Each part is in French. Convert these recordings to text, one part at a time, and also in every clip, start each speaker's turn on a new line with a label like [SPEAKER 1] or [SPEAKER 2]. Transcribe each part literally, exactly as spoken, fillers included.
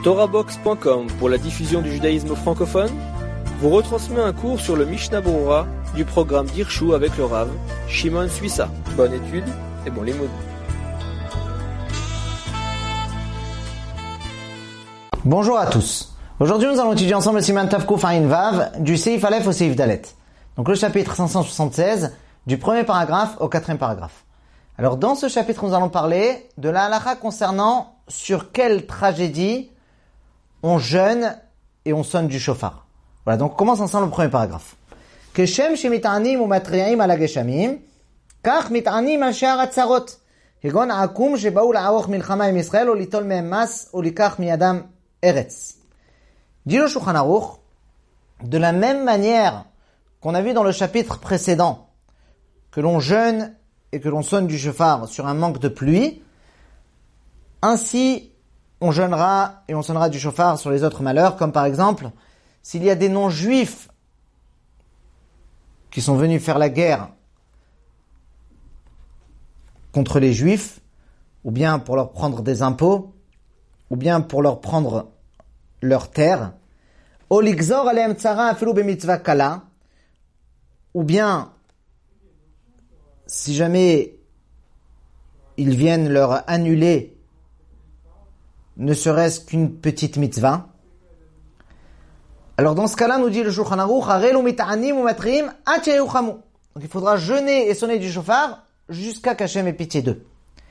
[SPEAKER 1] Torahbox point com pour la diffusion du judaïsme francophone vous retransmet un cours sur le Mishnah Berurah du programme d'Hirshu avec le Rav Shimon Suissa. Bonne étude et bon limoud.
[SPEAKER 2] Bonjour à tous. Aujourd'hui, nous allons étudier ensemble le Siman Tavkuf Ayin Vav du Seif Aleph au Seif Dalet. Donc le chapitre cinq cent soixante-seize du premier paragraphe au quatrième paragraphe. Alors dans ce chapitre, nous allons parler de la halakha concernant sur quelle tragédie on jeûne et on sonne du shofar. Voilà, donc on commence ensemble le premier paragraphe. Keshem shemit'anim u matri'im ala geshamim, kach mit'anim al she'ar hatzarot. Kegon akum sheba'u la'aroch milchama im Yisrael ou litol mehem mas ou likach miyadam eretz. Dit le Shulchan Aruch, de la même manière qu'on a vu dans le chapitre précédent, que l'on jeûne et que l'on sonne du shofar sur un manque de pluie, ainsi on jeûnera et on sonnera du shofar sur les autres malheurs, comme par exemple, s'il y a des non-juifs qui sont venus faire la guerre contre les juifs, ou bien pour leur prendre des impôts, ou bien pour leur prendre leur terre, ou bien si jamais ils viennent leur annuler ne serait-ce qu'une petite mitzvah, alors dans ce cas-là, nous dit le Shulchan Aruch, donc il faudra jeûner et sonner du shofar jusqu'à qu'Hachem ait pitié d'eux.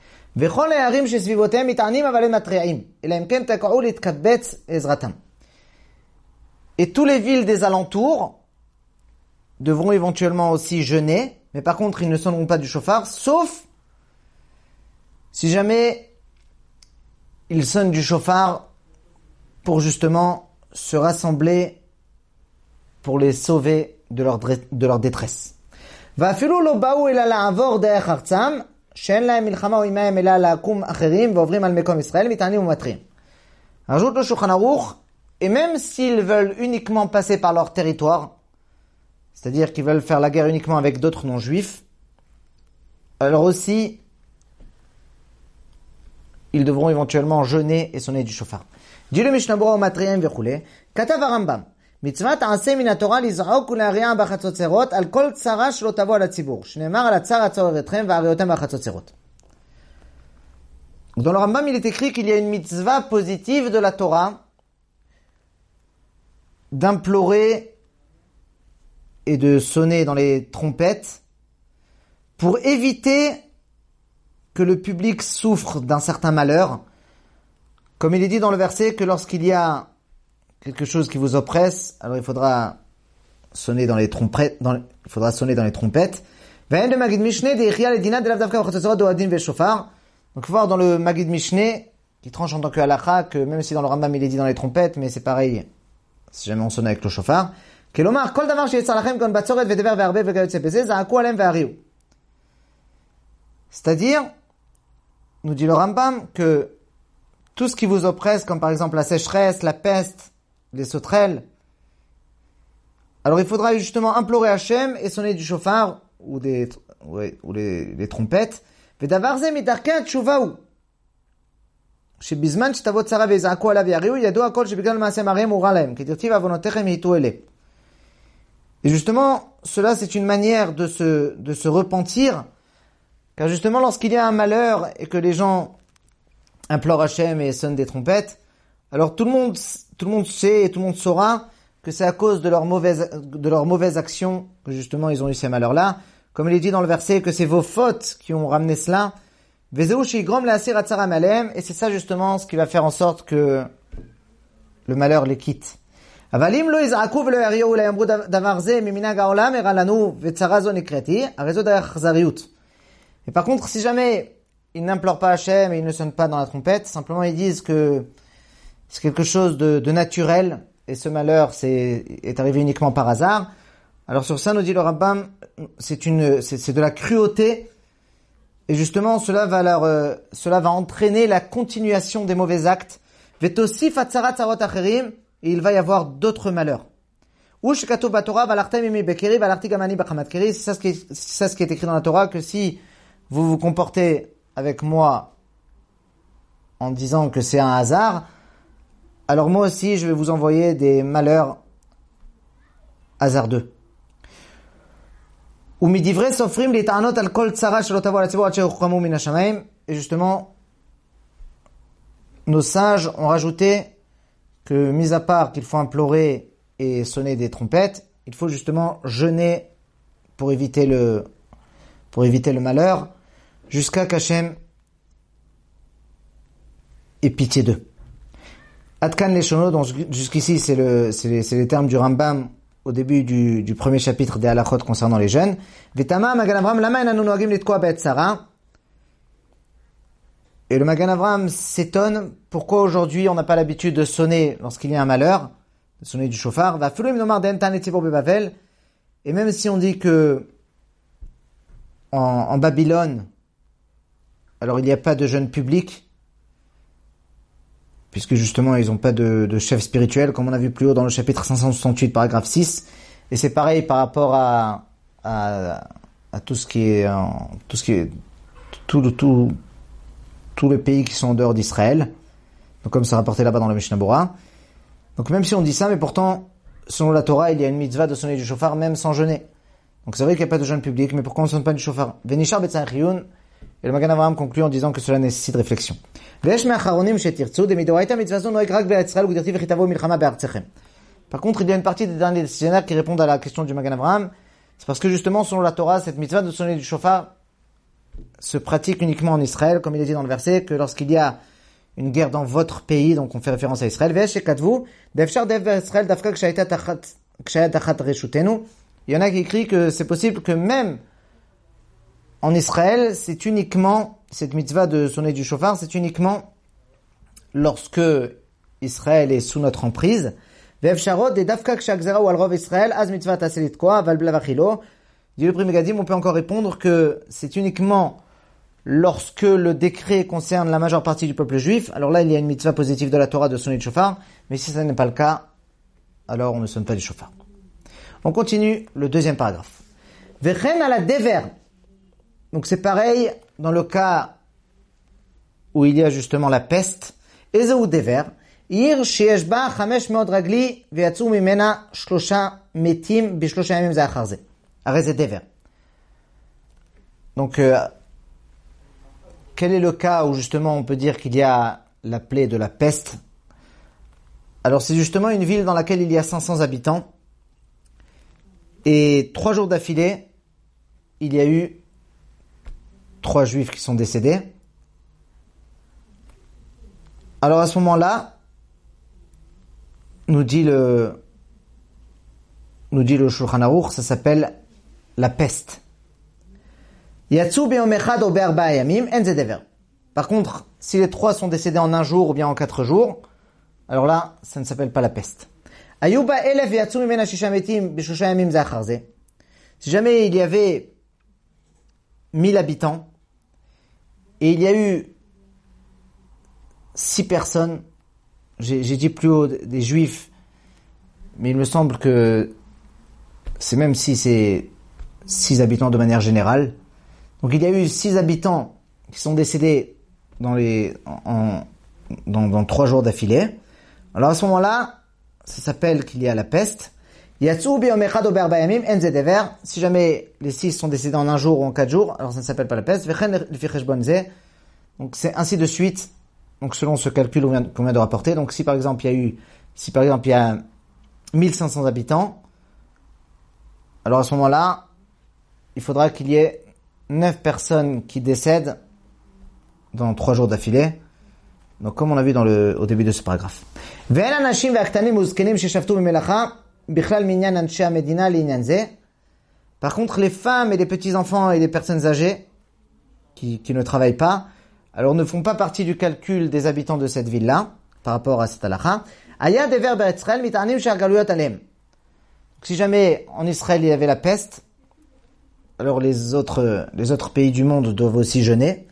[SPEAKER 2] Et tous les villes des alentours devront éventuellement aussi jeûner, mais par contre ils ne sonneront pas du shofar, sauf si jamais ils sonnent du shofar pour justement se rassembler pour les sauver de leur, de leur détresse. Rajoute le Shulchan Aruch, et même s'ils veulent uniquement passer par leur territoire, c'est-à-dire qu'ils veulent faire la guerre uniquement avec d'autres non-juifs, alors aussi ils devront éventuellement jeûner et sonner du shofar. Dit le Mishnah Berurah matri'im vechule, katav Rambam, mitzvah ta'aseh min haTorah liz'ok ule'ari'ah b'chatzotzerot al kol tzara shelo tavo al hatzibur, shneimar al hatzar hatzorer etchem va'ariotem b'chatzotzerot. Dans le Rambam, il est écrit qu'il y a une mitzvah positive de la Torah d'implorer et de sonner dans les trompettes pour éviter que le public souffre d'un certain malheur, comme il est dit dans le verset que lorsqu'il y a quelque chose qui vous oppresse, alors il faudra sonner dans les trompettes, dans, il faudra sonner dans les trompettes. Donc il faut voir dans le Magid Mishneh, qui tranche en tant que halakha, que même si dans le Rambam il est dit dans les trompettes, mais c'est pareil si jamais on sonne avec le shofar. C'est-à-dire, nous dit le Rambam, que tout ce qui vous oppresse, comme par exemple la sécheresse, la peste, les sauterelles, alors il faudra justement implorer Hachem et sonner du shofar ou des ouais, ou les, les trompettes. Et justement, cela c'est une manière de se de se repentir. Car justement, lorsqu'il y a un malheur et que les gens implorent Hachem et sonnent des trompettes, alors tout le monde, tout le monde sait et tout le monde saura que c'est à cause de leur mauvaise, de leur mauvaise action que justement ils ont eu ces malheurs-là. Comme il est dit dans le verset que c'est vos fautes qui ont ramené cela. Et c'est ça justement ce qui va faire en sorte que le malheur les quitte. Et par contre, si jamais ils n'implorent pas Hachem et ils ne sonnent pas dans la trompette, simplement ils disent que c'est quelque chose de, de naturel et ce malheur c'est, est arrivé uniquement par hasard. Alors sur ça, nous dit le Rambam, c'est une, c'est, c'est de la cruauté et justement cela va leur, euh, cela va entraîner la continuation des mauvais actes. Vetosif atzarat tzarot acherim, et il va y avoir d'autres malheurs. C'est ça ce qui est, c'est ça ce qui est écrit dans la Torah, que si vous vous comportez avec moi en disant que c'est un hasard, alors moi aussi je vais vous envoyer des malheurs hasardeux. Et justement, nos sages ont rajouté que, mis à part qu'il faut implorer et sonner des trompettes, il faut justement jeûner pour éviter le, pour éviter le malheur, jusqu'à qu'Hachem ait pitié d'eux. Adkan Leshono, donc jusqu'ici c'est le, c'est les, c'est les termes du Rambam au début du, du premier chapitre des halachot concernant les jeunes. Vetama Magan Avram lama enanu noagim litkoa be'et Sarah. Et le Magan Avram s'étonne pourquoi aujourd'hui on n'a pas l'habitude de sonner lorsqu'il y a un malheur, de sonner du chauffard. Va fulum nomar d'entan etzibor bebavel. Et même si on dit que en, en Babylone, alors il n'y a pas de jeûne public, puisque justement ils n'ont pas de, de chef spirituel, comme on a vu plus haut dans le chapitre cinq cent soixante-huit, paragraphe six. Et c'est pareil par rapport à, à, à tout ce qui est, tout ce qui est, tout, tout, tous les pays qui sont en dehors d'Israël. Donc comme c'est rapporté là-bas dans le Mishnah Bora. Donc même si on dit ça, mais pourtant, selon la Torah, il y a une mitzvah de sonner du chauffard même sans jeûner. Donc c'est vrai qu'il n'y a pas de jeûne public, mais pourquoi on ne sonne pas du chauffard? Venishar betzachiyun. Et le Magan Avraham conclut en disant que cela nécessite réflexion. Par contre, il y a une partie des derniers décisionnaires qui répondent à la question du Magan Avraham. C'est parce que justement, selon la Torah, cette mitzvah de sonner du chauffard se pratique uniquement en Israël, comme il est dit dans le verset, que lorsqu'il y a une guerre dans votre pays, donc on fait référence à Israël. Il y en a qui écrit que c'est possible que même en Israël, c'est uniquement, cette mitzvah de sonner du chauffard, c'est uniquement lorsque Israël est sous notre emprise. Dit le Pri Megadim, on peut encore répondre que c'est uniquement lorsque le décret concerne la majeure partie du peuple juif. Alors là, il y a une mitzvah positive de la Torah de sonner du chauffard, mais si ça n'est pas le cas, alors on ne sonne pas du chauffard. On continue le deuxième paragraphe. Vechen ala dever. Donc c'est pareil dans le cas où il y a justement la peste. Ezeu dever. Ir sheyesh ba chamesh meod ragli veyatzu mimena shlosha metim bishlosha yamim za'achar ze. Arez dever. Donc euh, quel est le cas où justement on peut dire qu'il y a la plaie de la peste? Alors c'est justement une ville dans laquelle il y a cinq cents habitants. Et trois jours d'affilée, il y a eu trois juifs qui sont décédés. Alors à ce moment-là, nous dit le, nous dit le Shulchan Aruch, ça s'appelle la peste. Yatsu be'yom echad o be'arba'a yamim, en ze dever. Par contre, si les trois sont décédés en un jour ou bien en quatre jours, alors là, ça ne s'appelle pas la peste. Ayuba elef yatsu mimena shisha metim b'shosha yamim za'achar ze. Si jamais il y avait mille habitants, et il y a eu six personnes, j'ai, j'ai dit plus haut des juifs, mais il me semble que c'est même si c'est six habitants de manière générale. Donc il y a eu six habitants qui sont décédés dans les, en, dans, dans trois jours d'affilée. Alors à ce moment-là, ça s'appelle qu'il y a la peste. Si jamais les six sont décédés en un jour ou en quatre jours, alors ça ne s'appelle pas la peste. Donc c'est ainsi de suite. Donc selon ce calcul qu'on vient, qu'on vient de rapporter. Donc si par exemple il y a eu, si par exemple il y a mille cinq cents habitants, alors à ce moment-là, il faudra qu'il y ait neuf personnes qui décèdent dans trois jours d'affilée. Donc comme on l'a vu dans le, au début de ce paragraphe. Par contre, les femmes et les petits-enfants et les personnes âgées qui, qui ne travaillent pas, alors ne font pas partie du calcul des habitants de cette ville-là, par rapport à cette halakha. Si jamais en Israël il y avait la peste, alors les autres, les autres pays du monde doivent aussi jeûner.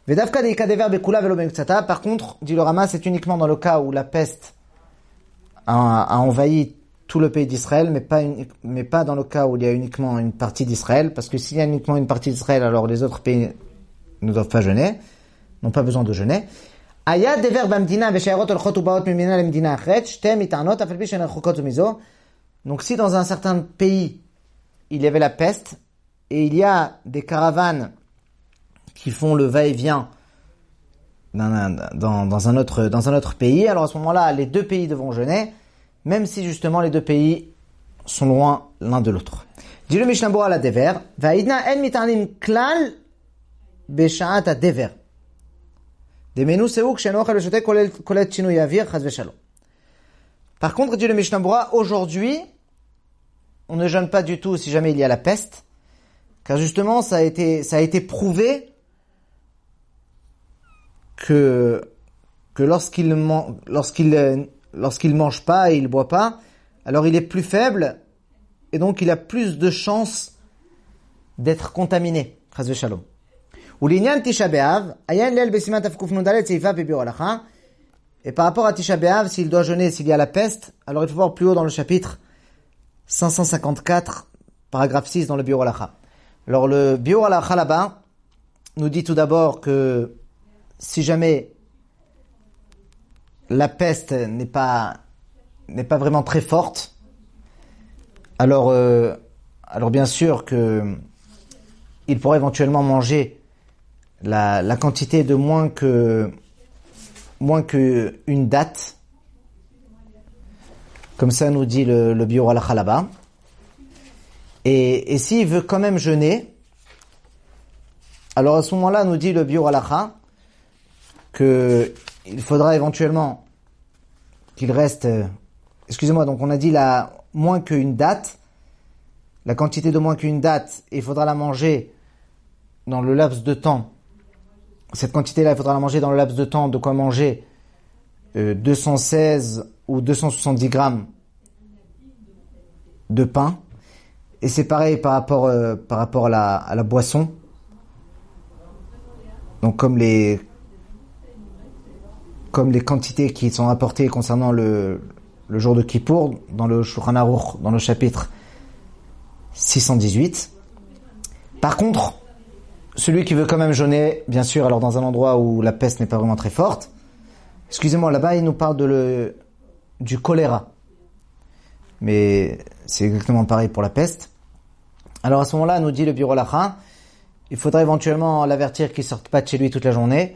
[SPEAKER 2] Par contre, dit le Rama, c'est uniquement dans le cas où la peste a, a envahi tout le pays d'Israël, mais pas, une, mais pas dans le cas où il y a uniquement une partie d'Israël, parce que s'il y a uniquement une partie d'Israël, alors les autres pays ne doivent pas jeûner, n'ont pas besoin de jeûner. היה דבר במדינה ושיירות הולכות ובאות ממדינה למדינה אחרת, שתי מטענות, אף על פי שהן רחוקות מזו. Donc si dans un certain pays, il y avait la peste, et il y a des caravanes qui font le va-et-vient dans, dans, dans, un autre, dans un autre pays, alors à ce moment-là, les deux pays devront jeûner, même si justement les deux pays sont loin l'un de l'autre. Dit le Mishnah Berurah à la Dever, Va'idna en mitanim klal b'sha'at ha-dever. Demenu seu kshen ochel v'shotek kolet shinui avir chas v'shalom. Par contre, dit le Mishnah Berurah, aujourd'hui, on ne jeûne pas du tout si jamais il y a la peste, car justement, ça a été, ça a été prouvé que, que lorsqu'il man, lorsqu'il, lorsqu'il mange pas et il boit pas, alors il est plus faible, et donc il a plus de chances d'être contaminé. Chas v'shalom. U'linyan Tisha B'Av, ayan leil besiman tafkuf nun dalet seifa bebiur halacha. Et par rapport à Tisha B'Av, s'il doit jeûner, s'il y a la peste, alors il faut voir plus haut dans le chapitre cinq cent cinquante-quatre, paragraphe six dans le Biur Halacha. Alors le Biur Halacha là-bas nous dit tout d'abord que si jamais la peste n'est pas n'est pas vraiment très forte, alors euh, alors bien sûr que il pourrait éventuellement manger la la quantité de moins que moins que une date, comme ça nous dit le, le Biur Halacha là-bas. Et, et s'il veut quand même jeûner, alors à ce moment-là nous dit le Biur Halacha que il faudra éventuellement qu'il reste, euh, excusez-moi, donc on a dit la moins qu'une date, la quantité de moins qu'une date, et il faudra la manger dans le laps de temps. Cette quantité-là, il faudra la manger dans le laps de temps, de quoi manger euh, deux cent seize ou deux cent soixante-dix grammes de pain. Et c'est pareil par rapport, euh, par rapport à la, à la boisson. Donc comme les, comme les quantités qui sont apportées concernant le, le jour de Kippour, dans le Shulchan Aruch, dans le chapitre six cent dix-huit. Par contre, celui qui veut quand même jeûner, bien sûr, alors dans un endroit où la peste n'est pas vraiment très forte. Excusez-moi, là-bas, il nous parle de le, du choléra. Mais c'est exactement pareil pour la peste. Alors à ce moment-là, nous dit le Biur Halacha, il faudra éventuellement l'avertir qu'il ne sorte pas de chez lui toute la journée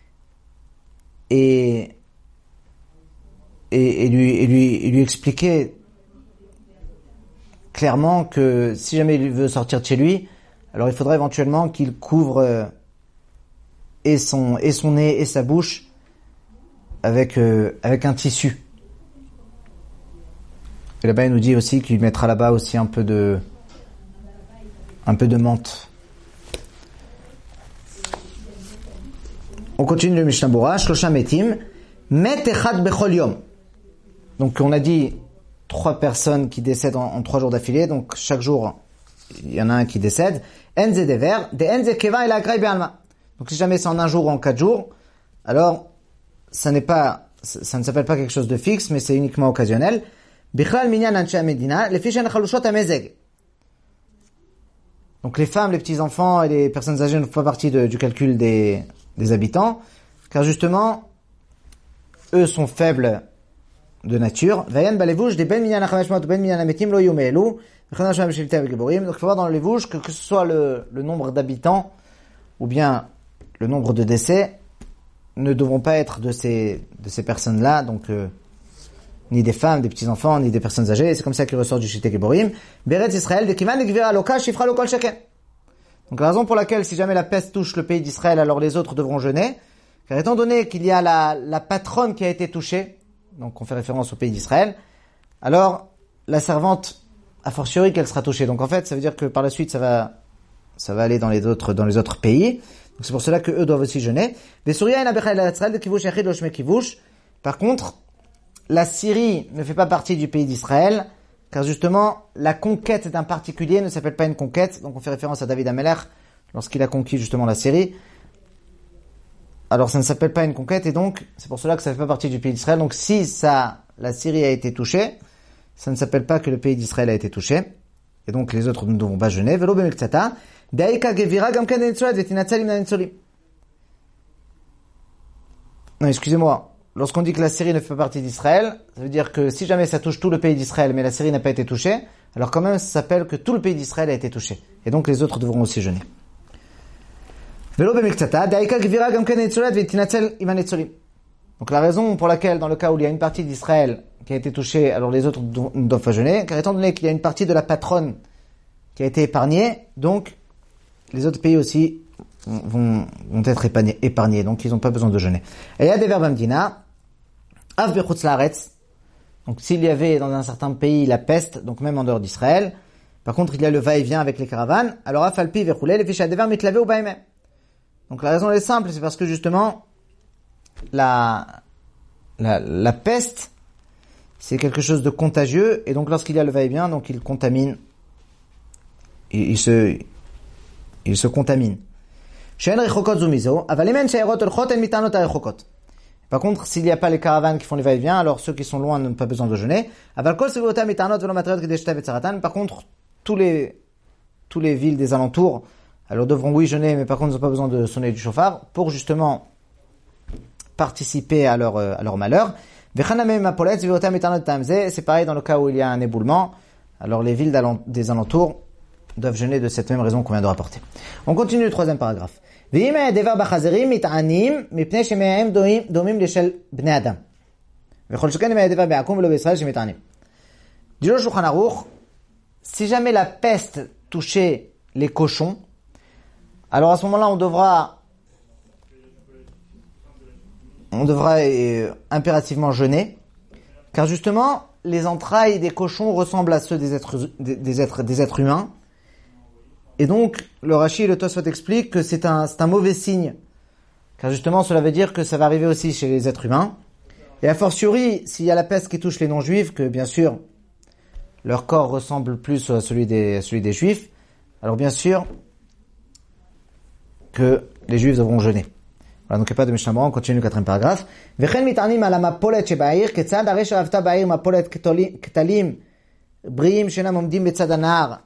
[SPEAKER 2] et, et, et, lui, et, lui, et lui expliquer clairement que si jamais il veut sortir de chez lui, alors il faudra éventuellement qu'il couvre euh, et, son, et son nez et sa bouche avec, euh, avec un tissu. Et là-bas, il nous dit aussi qu'il mettra là-bas aussi un peu de, un peu de menthe. On continue le Mishnah Berurah, Shlosha metim, met echad bechol yom. Donc on a dit trois personnes qui décèdent en, en trois jours d'affilée, donc chaque jour il y en a un qui décède. Enze dever, de enze keva et la grey be'alma. Donc si jamais c'est en un jour ou en quatre jours, alors ça n'est pas, ça ne s'appelle pas quelque chose de fixe, mais c'est uniquement occasionnel. Bichlal minyan anshe medina, les fiches chalushot amezeg. Donc les femmes, les petits enfants et les personnes âgées ne font pas partie de, du calcul des, des habitants, car justement eux sont faibles de nature. Vayan balevouj des ben minyan achameshmot ben minyan ametim lo yumelu. Donc il faut voir dans les vouches que, que ce soit le, le nombre d'habitants ou bien le nombre de décès ne devront pas être de ces, de ces personnes-là, donc euh, ni des femmes, des petits-enfants, ni des personnes âgées. C'est comme ça qu'il ressort du Shitei Geburim. Beretz Israël, de Kivan, de Gvira Loka, Shifra Lokol Shaken. Donc la raison pour laquelle si jamais la peste touche le pays d'Israël, alors les autres devront jeûner, car étant donné qu'il y a la, la patronne qui a été touchée, donc on fait référence au pays d'Israël, alors la servante a fortiori qu'elle sera touchée. Donc en fait, ça veut dire que par la suite, ça va, ça va aller dans les autres, dans les autres pays. Donc c'est pour cela que eux doivent aussi jeûner. Par contre, la Syrie ne fait pas partie du pays d'Israël, car justement, la conquête d'un particulier ne s'appelle pas une conquête. Donc on fait référence à David Amelech lorsqu'il a conquis justement la Syrie. Alors ça ne s'appelle pas une conquête et donc c'est pour cela que ça ne fait pas partie du pays d'Israël. Donc si ça, la Syrie a été touchée, ça ne s'appelle pas que le pays d'Israël a été touché. Et donc les autres ne devront pas jeûner. Velo b'mektsata, daika gevira gam ken nitzolad vetinatzel im nitzoli. non, excusez-moi. Lorsqu'on dit que la Syrie ne fait pas partie d'Israël, ça veut dire que si jamais ça touche tout le pays d'Israël, mais la Syrie n'a pas été touchée, alors quand même ça s'appelle que tout le pays d'Israël a été touché. Et donc les autres devront aussi jeûner. Donc la raison pour laquelle, dans le cas où il y a une partie d'Israël qui a été touchée, alors les autres ne doivent pas jeûner, car étant donné qu'il y a une partie de la patronne qui a été épargnée, donc les autres pays aussi vont, vont être épargnés, épargnés, donc ils n'ont pas besoin de jeûner. Et il y a des verbes amdina, av bechutz laaretz. Donc s'il y avait dans un certain pays la peste, donc même en dehors d'Israël, par contre il y a le va-et-vient avec les caravanes, alors afalpi vechoulé, les fiches à des verbes mitlavé ou baïmé. Donc la raison elle est simple, c'est parce que justement, la, la, la peste, c'est quelque chose de contagieux, et donc lorsqu'il y a le va-et-vient, donc il contamine, il, il se, il se contamine. Par contre, s'il n'y a pas les caravanes qui font les va-et-vient, alors ceux qui sont loin n'ont pas besoin de jeûner. Par contre, tous les, tous les villes des alentours, alors devront oui jeûner, mais par contre ils n'ont pas besoin de sonner du chauffard, pour justement participer à leur, à leur malheur. C'est pareil dans le cas où il y a un éboulement, alors les villes des alentours doivent jeûner de cette même raison qu'on vient de rapporter. On continue le troisième paragraphe. Dit le Shulchan Aruch, si jamais la peste touchait les cochons, alors à ce moment-là on devra on devra euh, impérativement jeûner, car justement les entrailles des cochons ressemblent à ceux des êtres des, des êtres des êtres humains. Et donc, le Rashi et le Tosfot expliquent que c'est un, c'est un mauvais signe. Car justement, cela veut dire que ça va arriver aussi chez les êtres humains. Et a fortiori, s'il y a la peste qui touche les non-juifs, que bien sûr, leur corps ressemble plus à celui des, à celui des juifs, alors bien sûr, que les juifs devront jeûner. Voilà, donc il n'y a pas de Mishnah Berurah, on continue le quatrième paragraphe. Vechen mit'anim ala mapolet sheba'ir, ketzad hare she'avta ba'ir mapolet ketalim, briim shenam omdim betzad hanahar.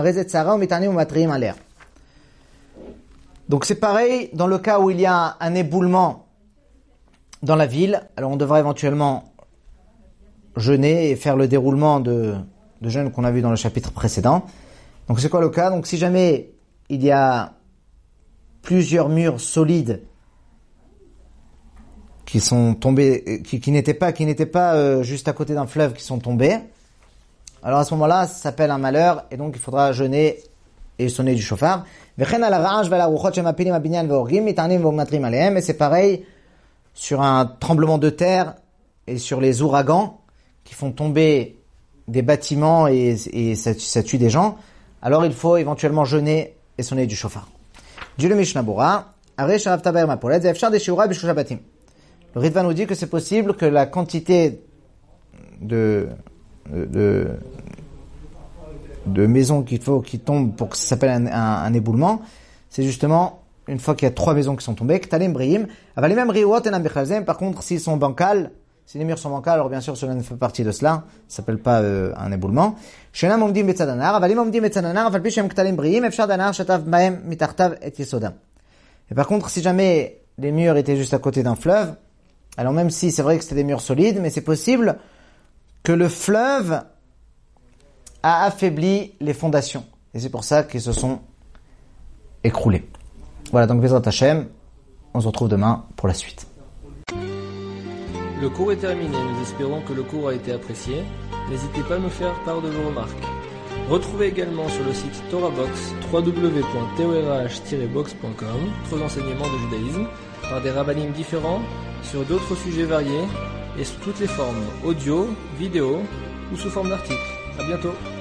[SPEAKER 2] Donc c'est pareil dans le cas où il y a un éboulement dans la ville, alors on devra éventuellement jeûner et faire le déroulement de, de jeûne qu'on a vu dans le chapitre précédent. Donc c'est quoi le cas? Donc si jamais il y a plusieurs murs solides qui sont tombés, qui, qui n'étaient pas, qui n'étaient pas euh, juste à côté d'un fleuve, qui sont tombés, alors à ce moment-là, ça s'appelle un malheur, et donc il faudra jeûner et sonner du chauffard. Et c'est pareil sur un tremblement de terre et sur les ouragans qui font tomber des bâtiments et, et ça, ça tue des gens. Alors il faut éventuellement jeûner et sonner du chauffard. Dit le Mishnah Berurah, le Ritva nous dit que c'est possible que la quantité de de de maisons qu'il faut qui tombent pour que ça s'appelle un, un, un éboulement, c'est justement une fois qu'il y a trois maisons qui sont tombées, par contre s'ils sont bancales, si les murs sont bancales, alors bien sûr cela ne fait partie de cela, ça s'appelle pas euh, un éboulement. Et par contre si jamais les murs étaient juste à côté d'un fleuve, alors même si c'est vrai que c'était des murs solides, mais c'est possible que le fleuve a affaibli les fondations. Et c'est pour ça qu'ils se sont écroulés. Voilà, donc Bezrat Hashem, on se retrouve demain pour la suite.
[SPEAKER 1] Le cours est terminé, nous espérons que le cours a été apprécié. N'hésitez pas à nous faire part de vos remarques. Retrouvez également sur le site TorahBox, w w w point torah tiret box point com, d'autres enseignements de judaïsme, par des rabbinim différents, sur d'autres sujets variés, et sous toutes les formes, audio, vidéo ou sous forme d'articles. À bientôt.